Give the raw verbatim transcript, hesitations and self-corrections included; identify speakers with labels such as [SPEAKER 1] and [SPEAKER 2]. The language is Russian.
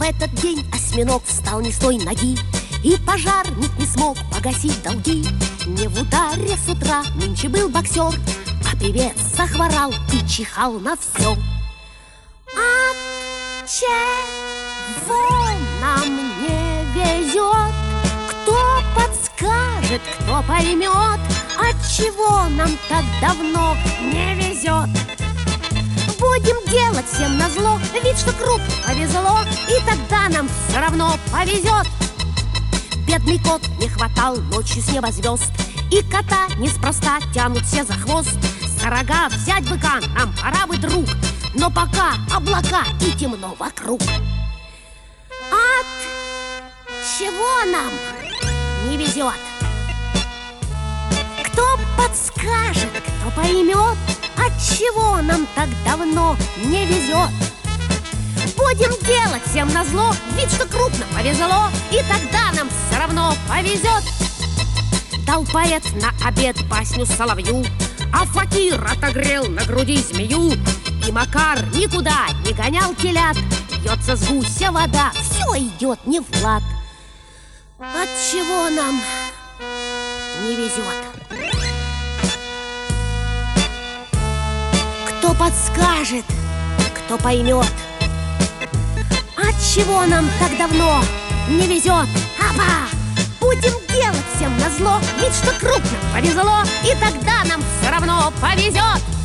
[SPEAKER 1] этот день осьминог встал не с той ноги, и пожарник не смог погасить долги. Не в ударе с утра нынче был боксер, а певец захворал и чихал на все. От чего нам не везет? Кто подскажет, кто поймет? От чего нам так давно не везет? Будем делать всем назло вид, что крупно повезло, и тогда нам все равно повезет. Бедный кот не хватал ночью с неба звезд, и кота неспроста тянут все за хвост. За рога взять быка нам пора бы, друг, но пока облака и темно вокруг. От чего нам не везет? Кто подскажет, кто поймет? От чего нам так давно не везет? Будем делать всем назло вид, что крупно повезло, и тогда нам все равно повезет. Дал поэт на обед басню соловью, а факир отогрел на груди змею. И Макар никуда не гонял телят, льется с гуся вода, все идет не в лад. От чего нам не везет? Кто подскажет, кто поймет? От чего нам так давно не везет? Аба! Будем делать всем назло вид, что крупно повезло, и тогда нам все равно повезет.